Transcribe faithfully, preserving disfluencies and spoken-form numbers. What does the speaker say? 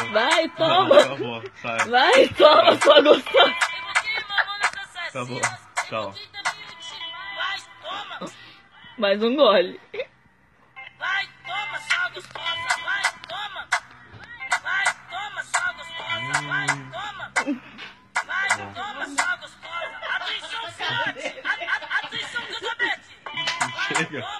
Vai, toma. Acabou, sai. Vai, toma, sua gostosa. Acabou, tchau. Mais um gole. Vai, toma, sua gostosa. Vai, toma. Vai, toma, sua gostosa. Vai, toma. Vai, toma, sua gostosa. Atenção, Fiote. Atenção, Elizabeth. Vai, toma.